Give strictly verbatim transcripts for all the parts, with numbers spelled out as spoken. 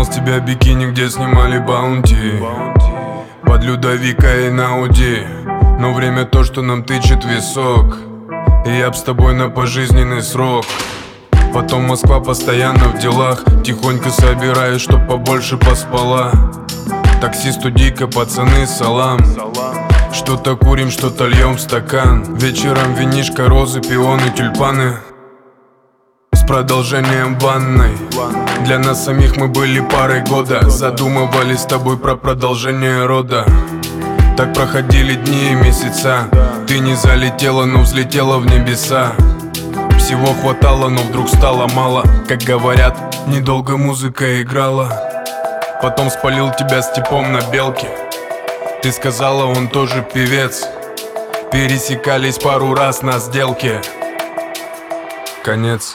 Узнал с тебя бикини, где снимали баунти, под Людовика и на Ауди. Но время то, что нам тычет висок, и я б с тобой на пожизненный срок. Потом Москва постоянно в делах, тихонько собираюсь, чтоб побольше поспала. Таксисту дико, пацаны, салам. Что-то курим, что-то льем в стакан. Вечером винишко, розы, пионы, тюльпаны с продолжением ванной. Для нас самих мы были парой года, задумывались с тобой про продолжение рода. Так проходили дни и месяца. Ты не залетела, но взлетела в небеса. Всего хватало, но вдруг стало мало. Как говорят, недолго музыка играла. Потом спалил тебя с типом на белке. Ты сказала, он тоже певец. Пересекались пару раз на сделке. Конец.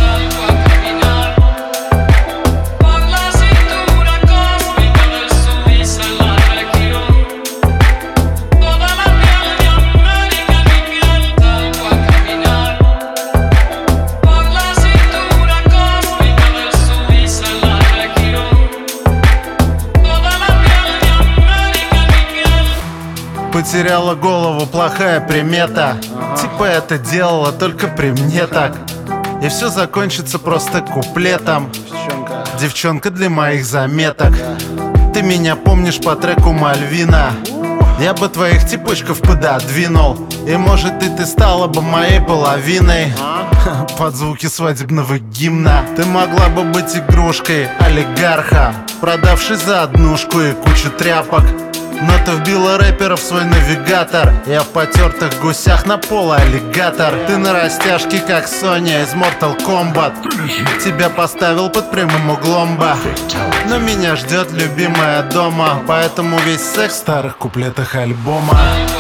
Потеряла голову, плохая примета. Типа это делала только при мне так. И все закончится просто куплетом. Девчонка для моих заметок. Ты меня помнишь по треку Мальвина. Я бы твоих типочков пододвинул. И может и ты стала бы моей половиной. Под звуки свадебного гимна. Ты могла бы быть игрушкой олигарха, продавшись за однушку и кучу тряпок. Но ты вбила рэперов в свой навигатор. Я в потертых гусях на поло аллигатор. Ты на растяжке, как Соня из Mortal Kombat. Тебя поставил под прямым углом ба. Но меня ждет любимая дома. Поэтому весь секс в старых куплетах альбома.